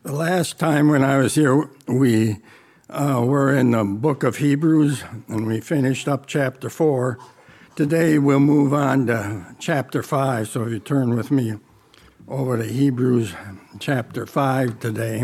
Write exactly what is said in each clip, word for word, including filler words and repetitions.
The last time when I was here, we uh, were in the book of Hebrews, and we finished up chapter four. Today we'll move on to chapter five, so if you turn with me over to Hebrews chapter five today.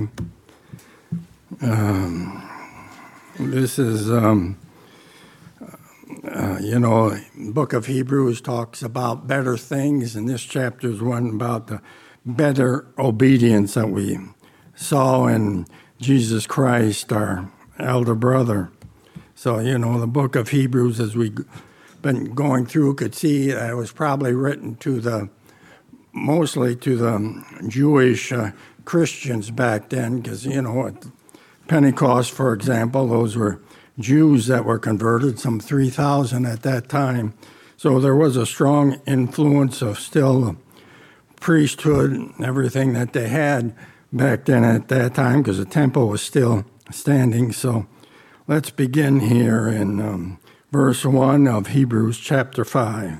Um, this is, um, uh, you know, the book of Hebrews talks about better things, and this chapter is one about the better obedience that we saw in Jesus Christ, our elder brother. So, you know, the book of Hebrews, as we've been going through, could see that it was probably written to the, mostly to the Jewish uh, Christians back then, because, you know, at Pentecost, for example, those were Jews that were converted, some three thousand at that time. So there was a strong influence of still priesthood, everything that they had back then at that time, because the temple was still standing. So let's begin here in um, verse one of Hebrews chapter five.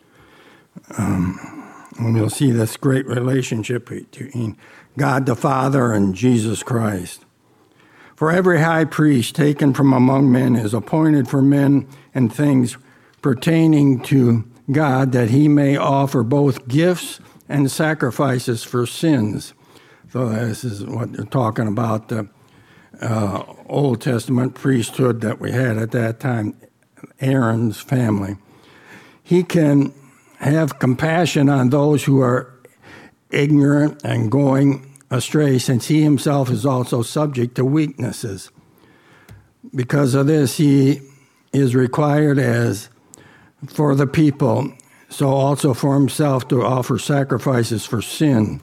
Um, and we'll see this great relationship between God the Father and Jesus Christ. For every high priest taken from among men is appointed for men and things pertaining to God, that he may offer both gifts and sacrifices for sins. So this is what they're talking about, the uh, Old Testament priesthood that we had at that time, Aaron's family. He can have compassion on those who are ignorant and going astray, since he himself is also subject to weaknesses. Because of this, he is required as for the people, so also for himself, to offer sacrifices for sin.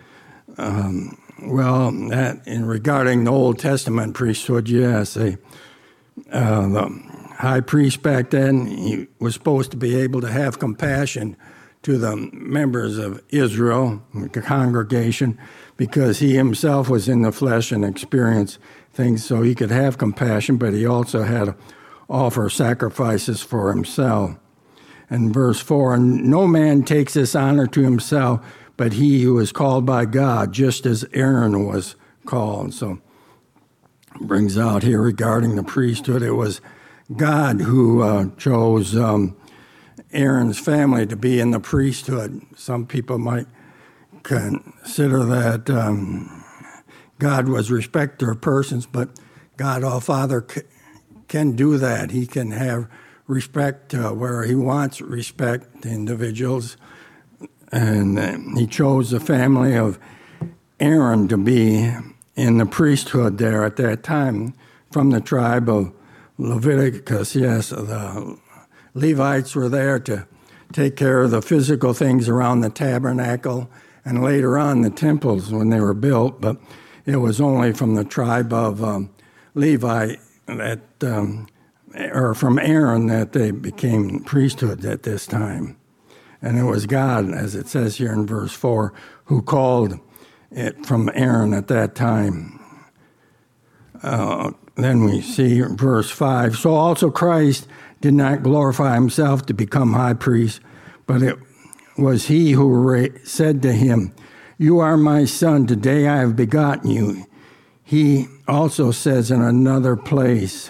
Um, well, that in regarding the Old Testament priesthood, yes, they, uh, the high priest back then, he was supposed to be able to have compassion to the members of Israel, the congregation, because he himself was in the flesh and experienced things, so he could have compassion, but he also had to offer sacrifices for himself. And verse four, and no man takes this honor to himself, but he who is called by God, just as Aaron was called. So brings out here regarding the priesthood, it was God who uh, chose um, Aaron's family to be in the priesthood. Some people might consider that um, God was respecter of persons, but God, our Father, c- can do that. He can have respect uh, where he wants respect to individuals. And uh, he chose the family of Aaron to be in the priesthood there at that time, from the tribe of Leviticus. Yes, the Levites were there to take care of the physical things around the tabernacle, and later on the temples when they were built, but it was only from the tribe of um, Levi that, um, or from Aaron, that they became priesthood at this time. And it was God, as it says here in verse four, who called it from Aaron at that time. Uh, then we see verse five, so also Christ did not glorify himself to become high priest, but it was he who ra- said to him, you are my son, today I have begotten you. He also says in another place,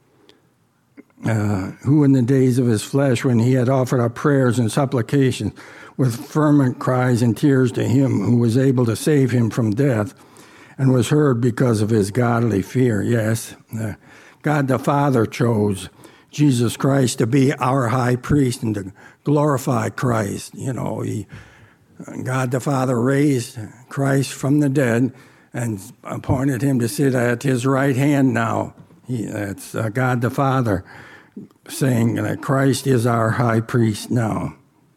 Uh, who in the days of his flesh, when he had offered up prayers and supplications with fervent cries and tears to him who was able to save him from death, and was heard because of his godly fear. Yes, uh, God the Father chose Jesus Christ to be our high priest and to glorify Christ. You know, he, God the Father raised Christ from the dead and appointed him to sit at his right hand now. He, that's uh, God the Father saying that Christ is our high priest now.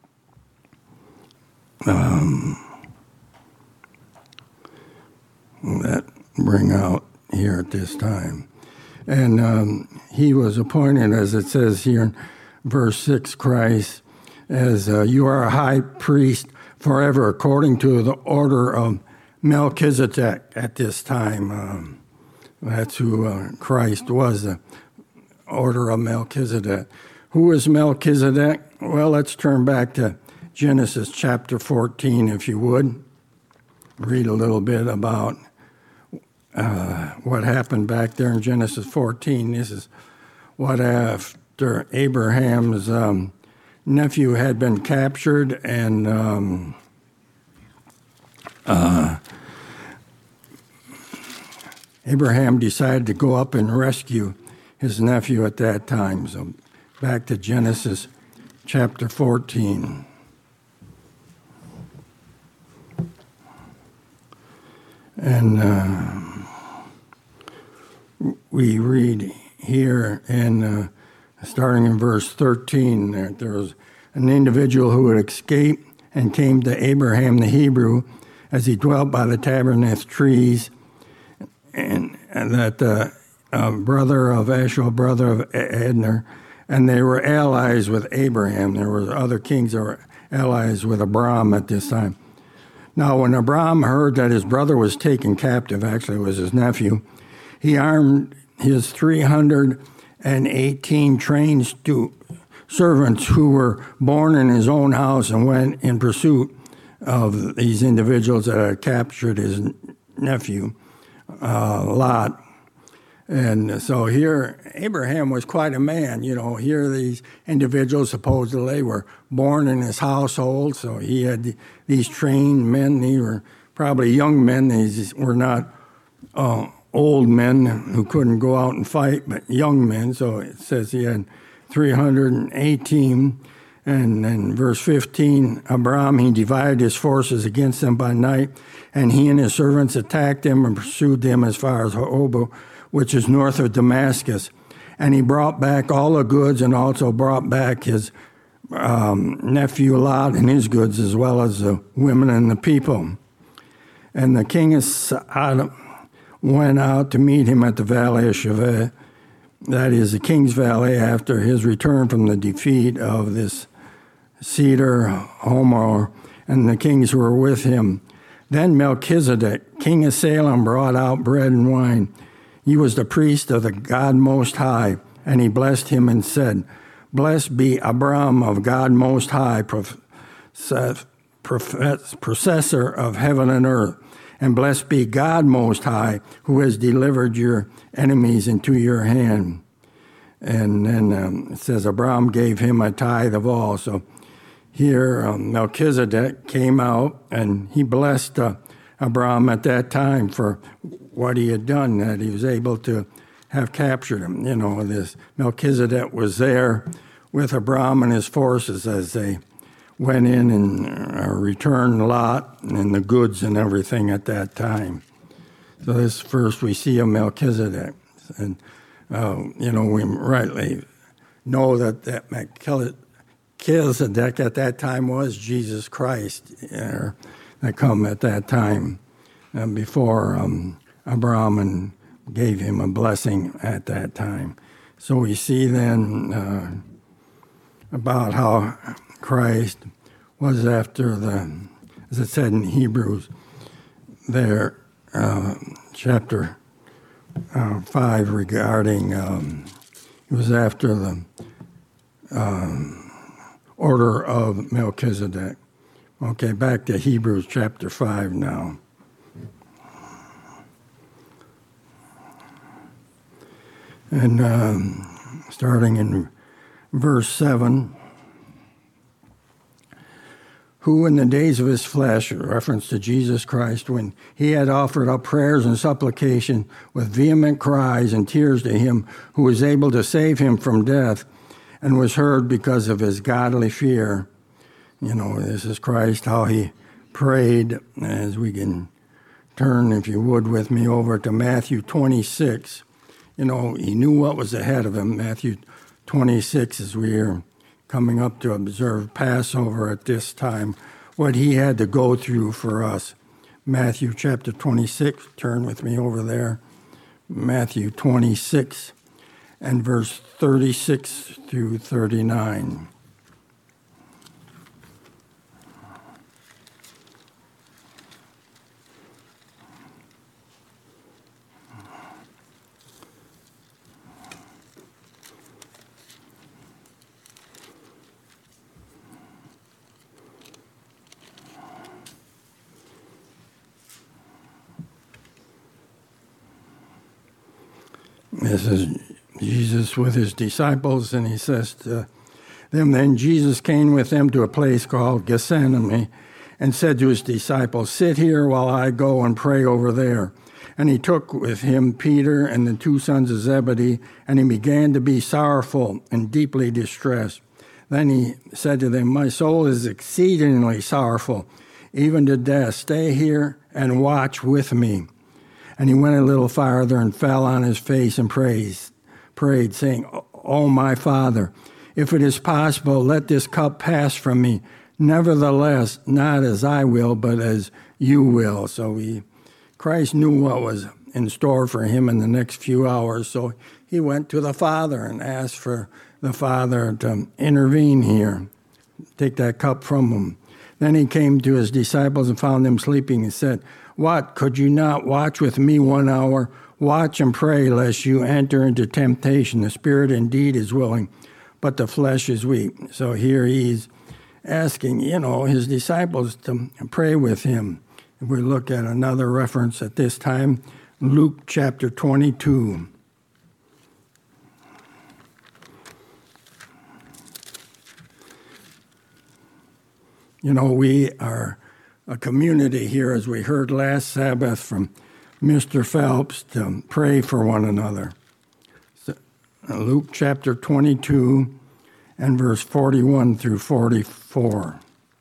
Um, that bring out here at this time. And um, he was appointed, as it says here in verse six, Christ, as uh, you are a high priest forever, according to the order of Melchizedek at this time. Um, that's who uh, Christ was, the order of Melchizedek. Who is Melchizedek? Well, let's turn back to Genesis chapter fourteen, if you would. Read a little bit about uh, what happened back there in Genesis fourteen. This is what after Abraham's um, nephew had been captured and um, uh, Abraham decided to go up and rescue his nephew at that time. So back to Genesis chapter fourteen. And uh, we read here, in, uh, starting in verse thirteen, that there was an individual who had escaped and came to Abraham the Hebrew as he dwelt by the tabernacle trees, and, and that the uh, brother of Eshel, brother of Edner, and they were allies with Abraham. There were other kings that were allies with Abram at this time. Now, when Abram heard that his brother was taken captive, actually it was his nephew, he armed his three hundred eighteen trained stu- servants who were born in his own house and went in pursuit of these individuals that had captured his nephew, uh, Lot. And so here, Abraham was quite a man. You know, here these individuals supposedly were born in his household, so he had these trained men. They were probably young men. These were not uh, old men who couldn't go out and fight, but young men. So it says he had three hundred eighteen. And in verse fifteen, Abram, he divided his forces against them by night, and he and his servants attacked them and pursued them as far as Hoba, which is north of Damascus. And he brought back all the goods and also brought back his um, nephew Lot and his goods, as well as the women and the people. And the king of Sodom went out to meet him at the valley of Shaveh, that is the King's Valley, after his return from the defeat of this Cedar Homer, and the kings who were with him. Then Melchizedek, king of Salem, brought out bread and wine. He was the priest of the God Most High, and he blessed him and said, "Blessed be Abram of God Most High, processor of heaven and earth, and blessed be God Most High, who has delivered your enemies into your hand." And then um, it says, Abram gave him a tithe of all. So here um, Melchizedek came out, and he blessed uh, Abram at that time for what he had done, that he was able to have captured him. You know, this Melchizedek was there with Abram and his forces as they went in and uh, returned Lot and the goods and everything at that time. So this first we see of Melchizedek. And, uh, you know, we rightly know that that Melchizedek at that time was Jesus Christ, uh, that come at that time uh, before um, Abraham gave him a blessing at that time. So we see then uh, about how Christ was after the, as it said in Hebrews there, uh, chapter uh, five, regarding, um, it was after the um, order of Melchizedek. Okay, back to Hebrews chapter five now. And um, starting in verse seven, who in the days of his flesh, a reference to Jesus Christ, when he had offered up prayers and supplication with vehement cries and tears to him who was able to save him from death, and was heard because of his godly fear. You know, this is Christ, how he prayed, as we can turn, if you would, with me over to Matthew twenty-six. You know, he knew what was ahead of him. Matthew twenty-six, as we are coming up to observe Passover at this time, what he had to go through for us. Matthew chapter twenty-six, turn with me over there. Matthew twenty-six and verse thirty-six through thirty-nine. This is Jesus with his disciples, and he says to them, then Jesus came with them to a place called Gethsemane and said to his disciples, sit here while I go and pray over there. And he took with him Peter and the two sons of Zebedee, and he began to be sorrowful and deeply distressed. Then he said to them, my soul is exceedingly sorrowful, even to death. Stay here and watch with me. And he went a little farther and fell on his face and prayed, prayed, saying, oh, my Father, if it is possible, let this cup pass from me. Nevertheless, not as I will, but as you will. So he, Christ knew what was in store for him in the next few hours. So he went to the Father and asked for the Father to intervene here, take that cup from him. Then he came to his disciples and found them sleeping and said, what, could you not watch with me one hour? Watch and pray, lest you enter into temptation. The spirit indeed is willing, but the flesh is weak. So here he's asking, you know, his disciples to pray with him. If we look at another reference at this time, Luke chapter twenty-two. You know, we are a community here, as we heard last Sabbath from Mister Phelps, to pray for one another. So, Luke chapter twenty-two and verse forty-one through forty-four.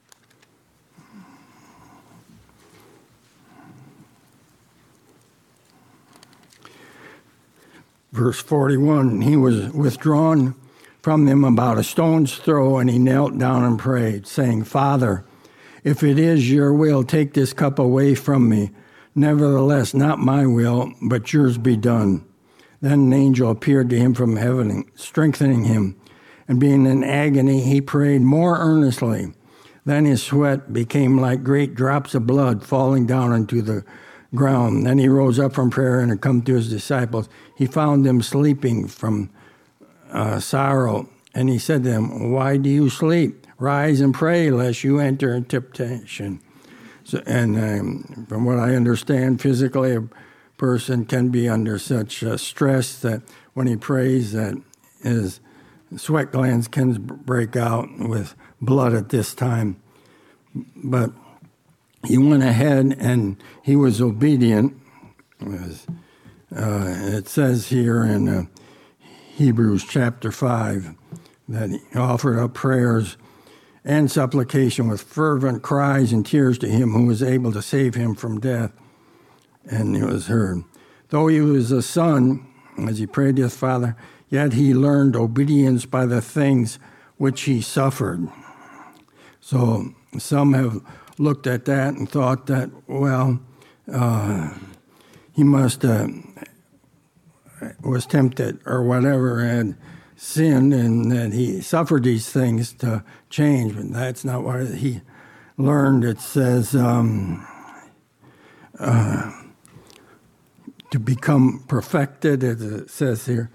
Verse forty-one, he was withdrawn from them about a stone's throw, and he knelt down and prayed, saying, Father, if it is your will, take this cup away from me. Nevertheless, not my will, but yours be done. Then an angel appeared to him from heaven, strengthening him. And being in agony, he prayed more earnestly. Then his sweat became like great drops of blood falling down into the ground. Then he rose up from prayer and had come to his disciples. He found them sleeping from uh, sorrow. And he said to them, why do you sleep? Rise and pray, lest you enter into temptation. So, and um, from what I understand, physically, a person can be under such uh, stress that when he prays, that his sweat glands can break out with blood at this time. But he went ahead and he was obedient. As, uh, it says here in uh, Hebrews chapter five that he offered up prayers and supplication with fervent cries and tears to him who was able to save him from death. And it was heard. Though he was a son, as he prayed to his Father, yet he learned obedience by the things which he suffered. So some have looked at that and thought that, well, uh, he must uh, was tempted or whatever, had sinned, and that he suffered these things to change. But that's not what he learned. It says um, uh, to become perfected, as it says here,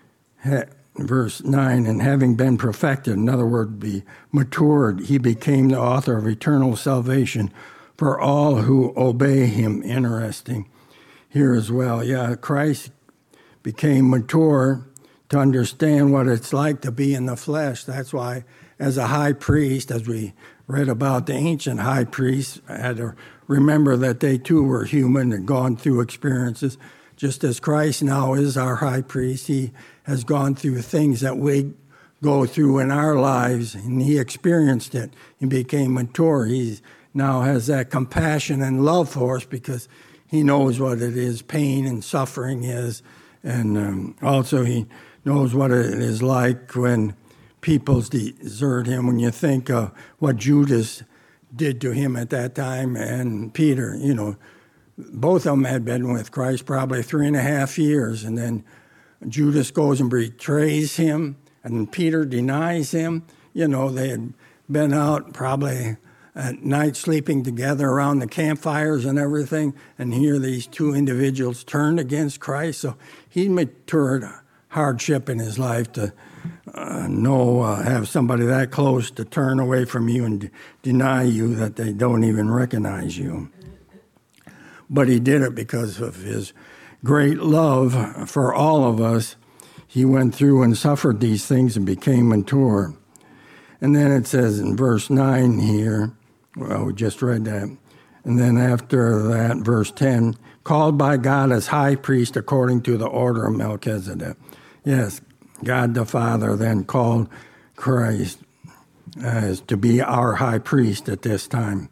verse nine, and having been perfected, in other words, be matured, he became the author of eternal salvation for all who obey him. Interesting here as well. Yeah, Christ became mature to understand what it's like to be in the flesh. That's why, as a high priest, as we read about the ancient high priests, had to remember that they too were human and gone through experiences. Just as Christ now is our high priest, he has gone through things that we go through in our lives, and he experienced it. He became mature. He now has that compassion and love for us because he knows what it is, pain and suffering is. And um, also he knows what it is like when people desert him. When you think of what Judas did to him at that time, and Peter, you know, both of them had been with Christ probably three and a half years, and then Judas goes and betrays him, and Peter denies him. You know, they had been out probably at night sleeping together around the campfires and everything, and here these two individuals turned against Christ. So he matured hardship in his life to uh, know, uh, have somebody that close to turn away from you and d- deny you, that they don't even recognize you. but he did it because of his great love for all of us. He went through and suffered these things and became mature. And then it says in verse nine here, well, we just read that. And then after that, verse ten, called by God as high priest according to the order of Melchizedek. Yes, God the Father then called Christ as to be our high priest at this time,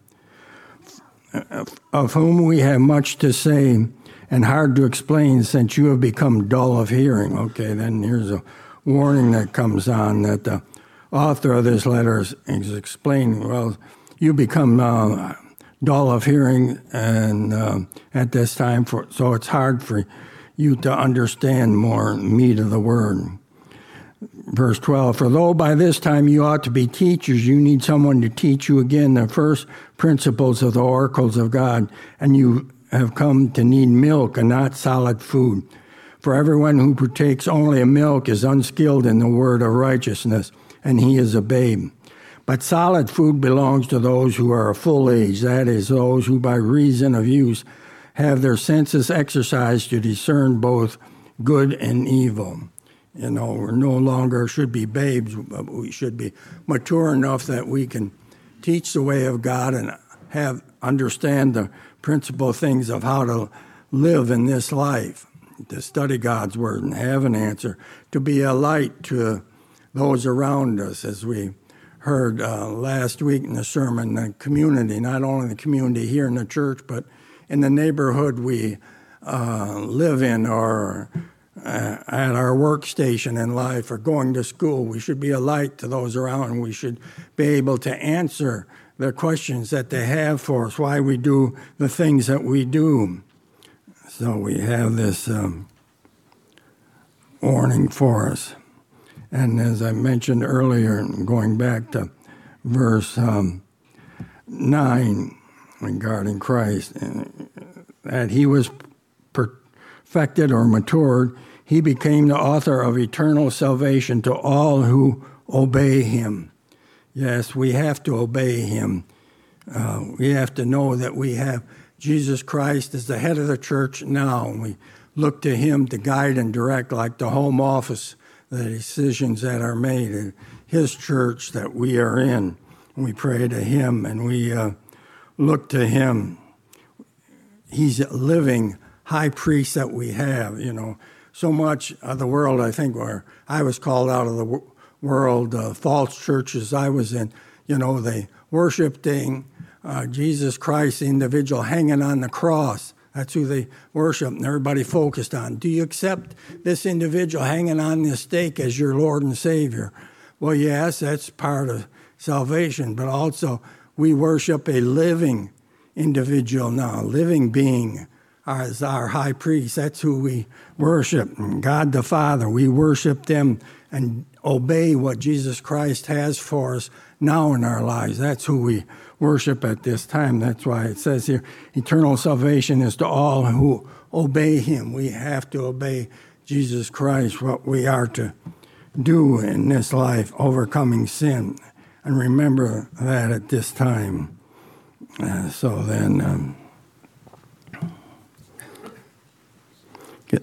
of whom we have much to say and hard to explain, since you have become dull of hearing. Okay, then here's a warning that comes on that the author of this letter is, is explaining, well, you become uh, dull of hearing and uh, at this time, for so it's hard for you to understand more meat of the word. Verse twelve, for though by this time you ought to be teachers, you need someone to teach you again the first principles of the oracles of God, and you have come to need milk and not solid food. For everyone who partakes only of milk is unskilled in the word of righteousness, and he is a babe. But solid food belongs to those who are of full age, that is, those who by reason of use have their senses exercised to discern both good and evil. You know, we no longer should be babes, but we should be mature enough that we can teach the way of God and have understand the principal things of how to live in this life, to study God's word and have an answer, to be a light to those around us, as we heard uh, last week in the sermon, the community, not only the community here in the church, but in the neighborhood we uh, live in, or uh, at our workstation in life, or going to school. We should be a light to those around, and we should be able to answer the questions that they have for us, why we do the things that we do. So we have this um, warning for us. And as I mentioned earlier, going back to verse um, nine regarding Christ, that he was perfected or matured, he became the author of eternal salvation to all who obey him. Yes, we have to obey him. Uh, we have to know that we have Jesus Christ as the head of the church now, and we look to him to guide and direct, like the home office, the decisions that are made in his church that we are in. We pray to him, and we uh, look to him. He's a living high priest that we have. You know, so much of the world, I think, where I was called out of the w- world, uh, false churches I was in, you know, they worshiping uh, Jesus Christ, the individual hanging on the cross. That's who they worship, and everybody focused on. Do you accept this individual hanging on this stake as your Lord and Savior? Well, yes, that's part of salvation, but also we worship a living individual now, a living being as our high priest. That's who we worship. And God the Father, we worship them and obey what Jesus Christ has for us now in our lives. That's who we worship at this time. That's why it says here, eternal salvation is to all who obey him. We have to obey Jesus Christ, what we are to do in this life, overcoming sin. And remember that at this time. Uh, so then... Um, get,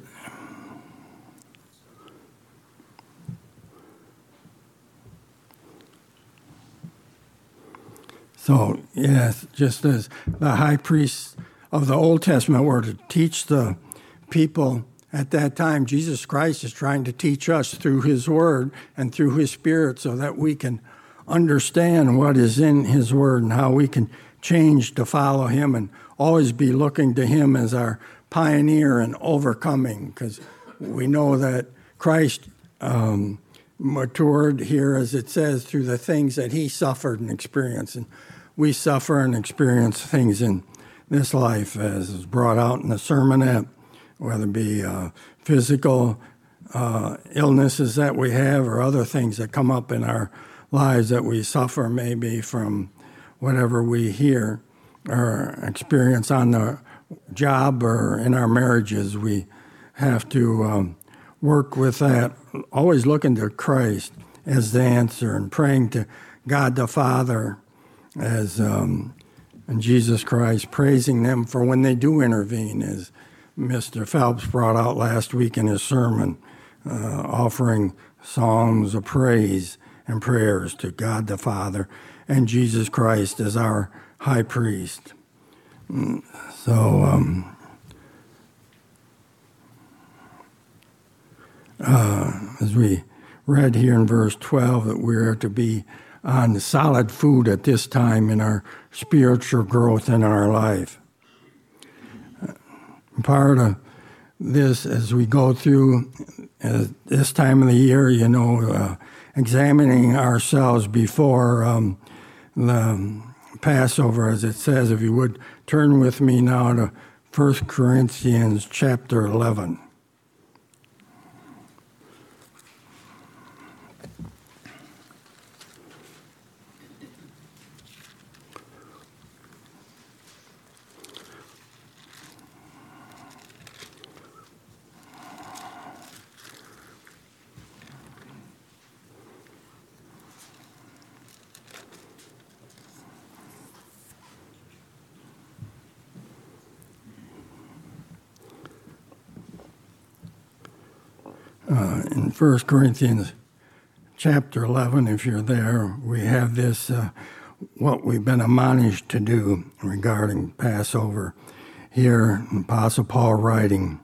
So, yes, just as the high priests of the Old Testament were to teach the people at that time, Jesus Christ is trying to teach us through his word and through his Spirit so that we can understand what is in his word and how we can change to follow him and always be looking to him as our pioneer in overcoming, because we know that Christ um, matured here, as it says, through the things that he suffered and experienced. And we suffer and experience things in this life, as is brought out in the sermonette, whether it be uh, physical uh, illnesses that we have or other things that come up in our lives that we suffer maybe from whatever we hear or experience on the job or in our marriages. We have to um, work with that, always looking to Christ as the answer and praying to God the Father as um, and Jesus Christ, praising them for when they do intervene, as Mister Phelps brought out last week in his sermon, uh, offering psalms of praise and prayers to God the Father and Jesus Christ as our high priest. So, um, uh, as we read here in verse twelve, that we are to be on solid food at this time in our spiritual growth in our life. Part of this, as we go through uh, this time of the year, you know, uh, examining ourselves before um, the Passover, as it says, if you would turn with me now to First Corinthians chapter eleven. Uh, in First Corinthians chapter eleven, if you're there, we have this, uh, what we've been admonished to do regarding Passover. Here, Apostle Paul writing,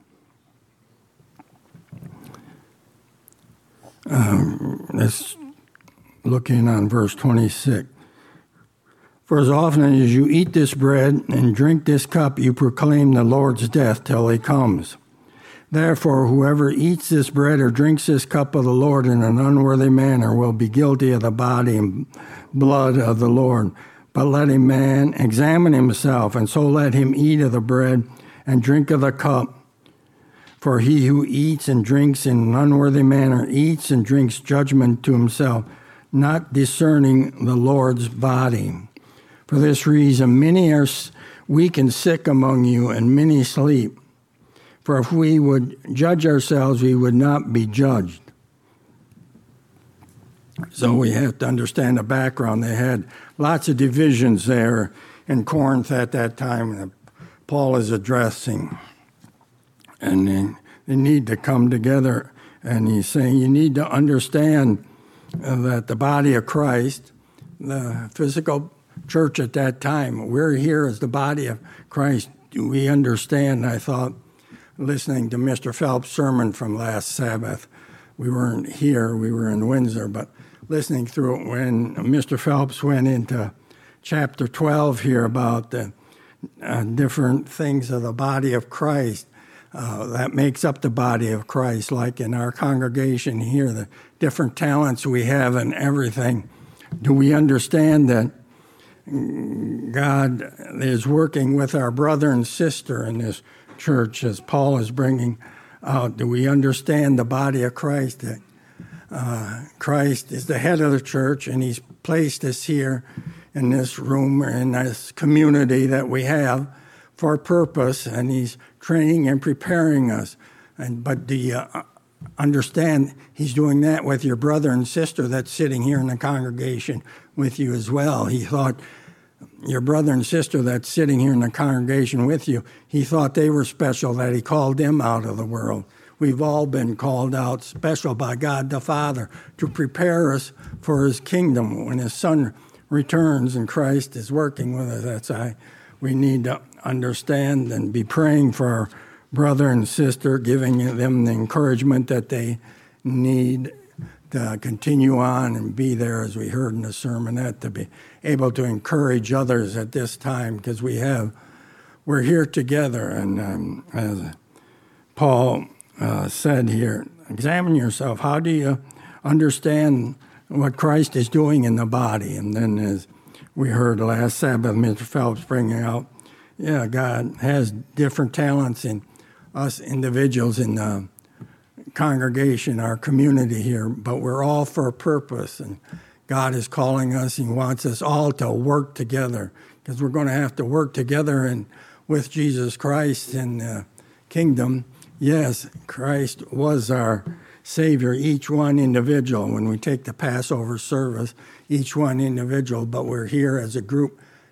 um, let's looking on verse twenty-six. For as often as you eat this bread and drink this cup, you proclaim the Lord's death till he comes. Therefore, whoever eats this bread or drinks this cup of the Lord in an unworthy manner will be guilty of the body and blood of the Lord. But let a man examine himself, and so let him eat of the bread and drink of the cup. For he who eats and drinks in an unworthy manner eats and drinks judgment to himself, not discerning the Lord's body. For this reason, many are weak and sick among you, and many sleep. For if we would judge ourselves, we would not be judged. So we have to understand the background. They had lots of divisions there in Corinth at that time that Paul is addressing. And they, they need to come together. And he's saying you need to understand that the body of Christ, the physical church at that time, we're here as the body of Christ. Do we understand? I thought, listening to Mister Phelps' sermon from last Sabbath. We weren't here, we were in Windsor, but listening through it when Mister Phelps went into chapter twelve here about the uh, different things of the body of Christ uh, that makes up the body of Christ, like in our congregation here, the different talents we have and everything. Do we understand that God is working with our brother and sister in this church, as Paul is bringing out? Do we understand the body of Christ, that uh, Christ is the head of the church, and he's placed us here in this room, in this community that we have for a purpose, and he's training and preparing us. And but do you understand he's doing that with your brother and sister that's sitting here in the congregation with you as well? He thought your brother and sister that's sitting here in the congregation with you, he thought they were special, that he called them out of the world. We've all been called out special by God the Father to prepare us for his kingdom when his Son returns and Christ is working with us. That's why we need to understand and be praying for our brother and sister, giving them the encouragement that they need to continue on and be there, as we heard in the sermonette, to be able to encourage others at this time, because we have, we're here together. And um, as Paul uh, said here, examine yourself. How do you understand what Christ is doing in the body? And then, as we heard last Sabbath, Mister Phelps bringing out, yeah, God has different talents in us individuals in the congregation, our community here, but we're all for a purpose, and God is calling us. He wants us all to work together, because we're going to have to work together and with Jesus Christ in the kingdom. Yes, Christ was our Savior, each one individual. When we take the Passover service, each one individual, but we're here as a group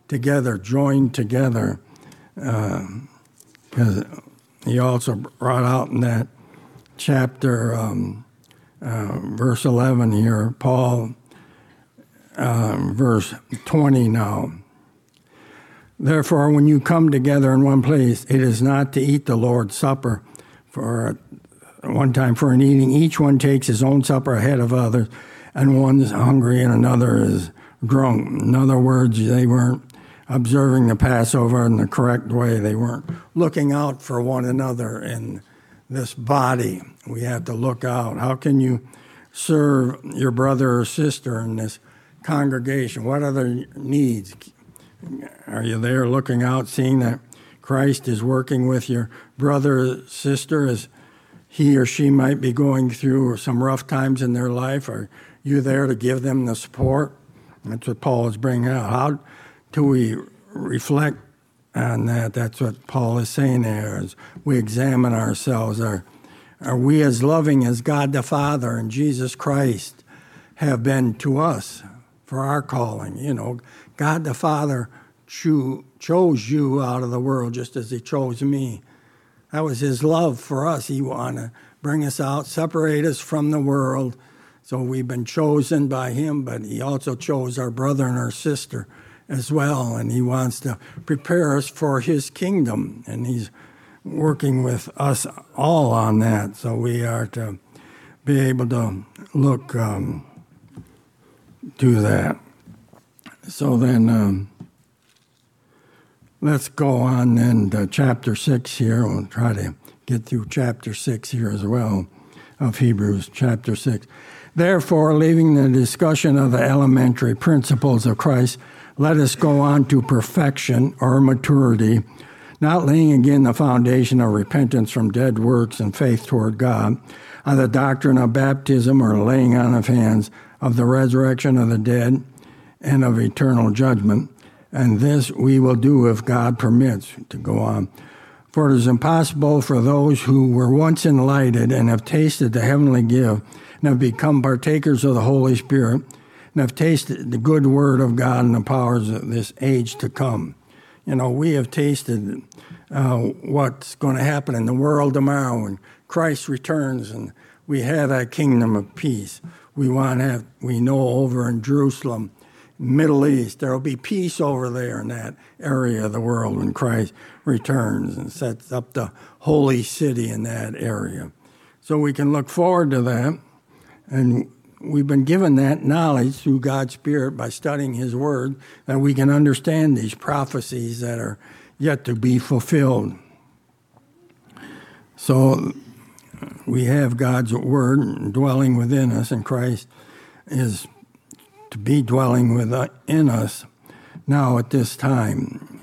together, joined together. Because uh, he also brought out in that chapter, um, uh, verse eleven here, Paul, uh, verse twenty now. Therefore, when you come together in one place, it is not to eat the Lord's Supper. For one time, for an eating, each one takes his own supper ahead of others, and one is hungry and another is drunk. In other words, they weren't observing the Passover in the correct way. They weren't looking out for one another in this body. We have to look out. How can you serve your brother or sister in this congregation? What are their needs? Are you there looking out, seeing that Christ is working with your brother or sister as he or she might be going through some rough times in their life? Are you there to give them the support? That's what Paul is bringing out. How do we reflect on that? That's what Paul is saying there as we examine ourselves. Are, are we as loving as God the Father and Jesus Christ have been to us for our calling? You know, God the Father cho- chose you out of the world just as he chose me. That was his love for us. He wanted to bring us out, separate us from the world. So we've been chosen by him, but he also chose our brother and our sister as well. And he wants to prepare us for his kingdom. And he's working with us all on that. So we are to be able to look um, to that. So then um, let's go on then to chapter six here. We'll try to get through chapter six here as well of Hebrews chapter six. Therefore, leaving the discussion of the elementary principles of Christ, let us go on to perfection or maturity, not laying again the foundation of repentance from dead works and faith toward God, on the doctrine of baptism or laying on of hands, of the resurrection of the dead, and of eternal judgment. And this we will do if God permits to go on. For it is impossible for those who were once enlightened and have tasted the heavenly gift and have become partakers of the Holy Spirit and have tasted the good word of God and the powers of this age to come. You know, we have tasted uh, what's going to happen in the world tomorrow when Christ returns and we have that kingdom of peace. We want to have, we know over in Jerusalem, Middle East, there will be peace over there in that area of the world when Christ returns and sets up the holy city in that area. So we can look forward to that. And we've been given that knowledge through God's Spirit by studying his word, that we can understand these prophecies that are yet to be fulfilled. So we have God's word dwelling within us, and Christ is to be dwelling within us now at this time.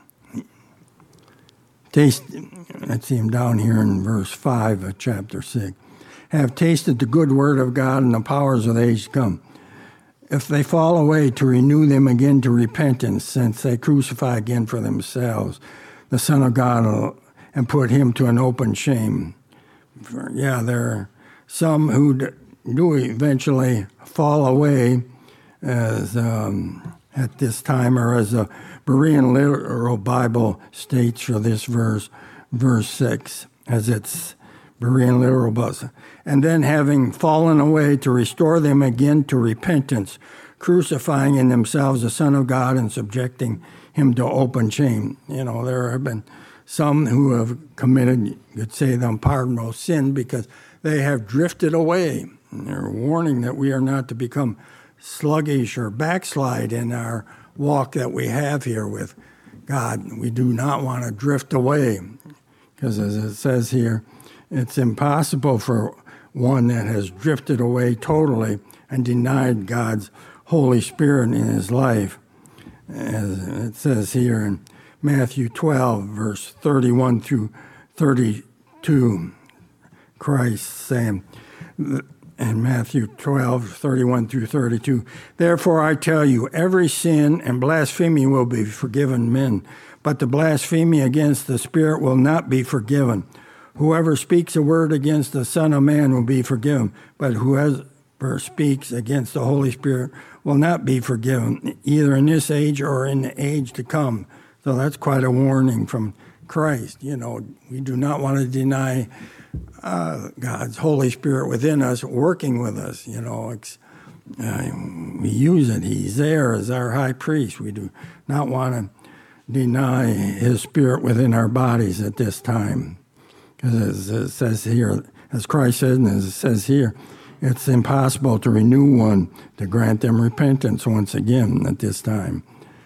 Taste, let's see him down here in verse five of chapter six. Have tasted the good word of God and the powers of the age to come. If they fall away, to renew them again to repentance, since they crucify again for themselves the Son of God and put him to an open shame. For, yeah, there are some who do eventually fall away, as um, at this time, or as the Berean Literal Bible states for this verse, verse six, as it's Berean Literal Bible. And then having fallen away, to restore them again to repentance, crucifying in themselves the Son of God and subjecting him to open shame. You know, there have been some who have committed, you could say, the unpardonable sin because they have drifted away. And they're warning that we are not to become sluggish or backslide in our walk that we have here with God. We do not want to drift away because, as it says here, it's impossible for one that has drifted away totally and denied God's Holy Spirit in his life. As it says here in Matthew twelve, verse thirty-one through thirty-two, Christ saying, in Matthew twelve, thirty-one through thirty-two, therefore I tell you, every sin and blasphemy will be forgiven men, but the blasphemy against the Spirit will not be forgiven. Whoever speaks a word against the Son of Man will be forgiven, but who has, whoever speaks against the Holy Spirit will not be forgiven, either in this age or in the age to come. So that's quite a warning from Christ. You know, we do not want to deny uh, God's Holy Spirit within us, working with us. You know, it's, uh, we use it. He's there as our high priest. We do not want to deny his spirit within our bodies at this time. Because as it says here, as Christ said, and as it says here, it's impossible to renew one, to grant them repentance once again at this time.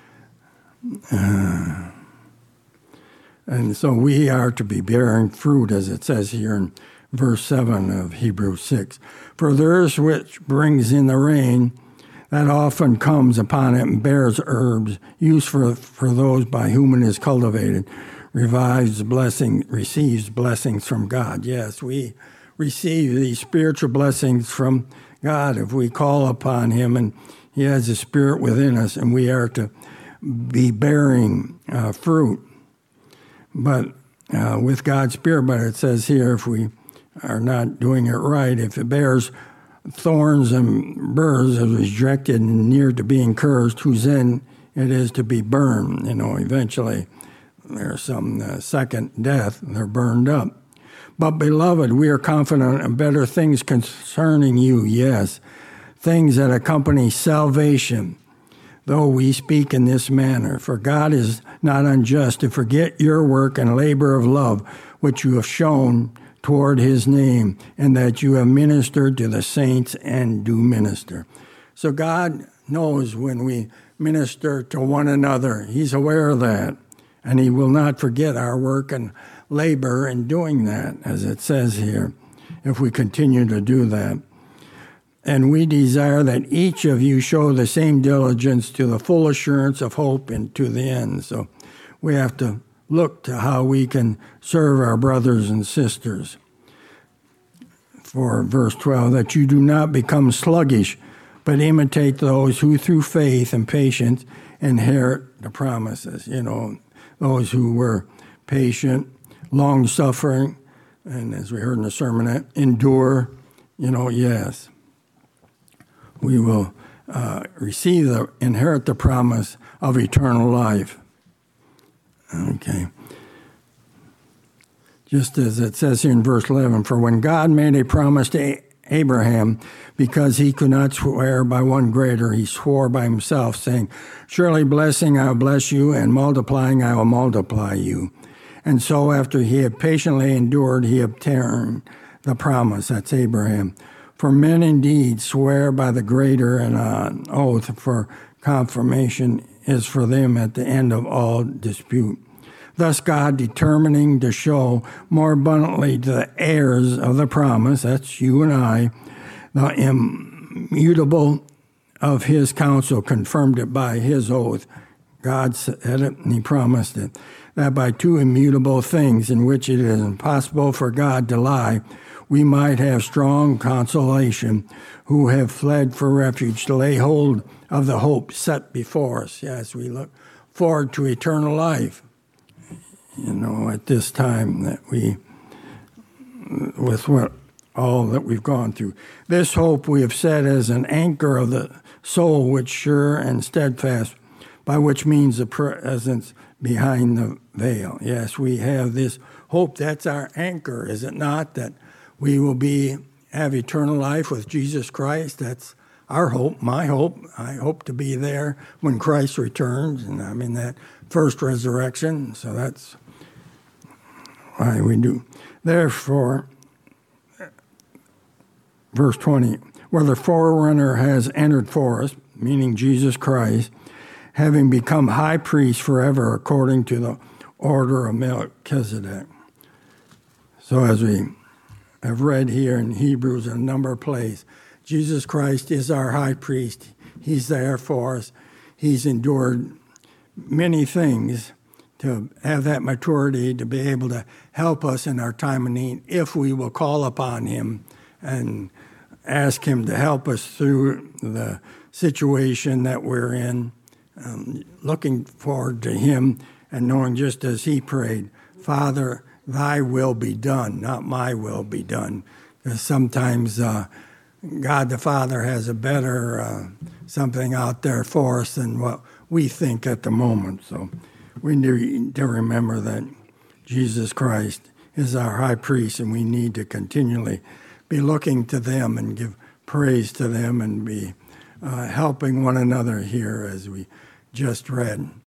Uh, and so we are to be bearing fruit, as it says here in verse seven of Hebrews six. For the earth which brings in the rain, that often comes upon it and bears herbs, used for, for those by whom it is cultivated, revives blessing, receives blessings from God. Yes, we receive these spiritual blessings from God if we call upon him, and he has a spirit within us, and we are to be bearing uh, fruit. But uh, with God's spirit, but it says here, if we are not doing it right, if it bears thorns and burrs, is rejected and near to being cursed, whose end it is to be burned. You know, eventually there's some uh, second death, and they're burned up. But, beloved, we are confident of better things concerning you, yes, things that accompany salvation, though we speak in this manner. For God is not unjust to forget your work and labor of love, which you have shown toward his name, and that you have ministered to the saints and do minister. So God knows when we minister to one another. He's aware of that, and he will not forget our work and labor in doing that, as it says here, if we continue to do that. And we desire that each of you show the same diligence to the full assurance of hope and to the end. So we have to look to how we can serve our brothers and sisters. For verse twelve, that you do not become sluggish, but imitate those who through faith and patience inherit the promises. You know, those who were patient, long-suffering, and as we heard in the sermon, endure, you know, yes. We will uh, receive the, inherit the promise of eternal life. Okay. Just as it says here in verse eleven, for when God made a promise to Abraham, because he could not swear by one greater, he swore by himself, saying, surely blessing I will bless you, and multiplying I will multiply you. And so after he had patiently endured, he obtained the promise. That's Abraham. For men indeed swear by the greater, and an oath for confirmation is for them at the end of all dispute. Thus God, determining to show more abundantly to the heirs of the promise, that's you and I, the immutable of his counsel, confirmed it by his oath. God said it, and he promised it, that by two immutable things in which it is impossible for God to lie, we might have strong consolation, who have fled for refuge, to lay hold of the hope set before us. Yes, we look forward to eternal life, you know, at this time that we, with what all that we've gone through. This hope we have set as an anchor of the soul, which sure and steadfast, by which means the presence behind the veil. Yes, we have this hope. That's our anchor, is it not? That we will be have eternal life with Jesus Christ. That's our hope, my hope. I hope to be there when Christ returns, and I'm in that first resurrection. So that's why we do. Therefore, verse twenty, where the forerunner has entered for us, meaning Jesus Christ, having become high priest forever according to the order of Melchizedek. So as we have read here in Hebrews in a number of places, Jesus Christ is our high priest. He's there for us. He's endured many things to have that maturity to be able to help us in our time of need if we will call upon him and ask him to help us through the situation that we're in. Um, looking forward to him and knowing, just as he prayed, Father, thy will be done, not my will be done. Because sometimes uh, God the Father has a better uh, something out there for us than what we think at the moment. So we need to remember that Jesus Christ is our high priest, and we need to continually be looking to them and give praise to them and be uh, helping one another here as we just read.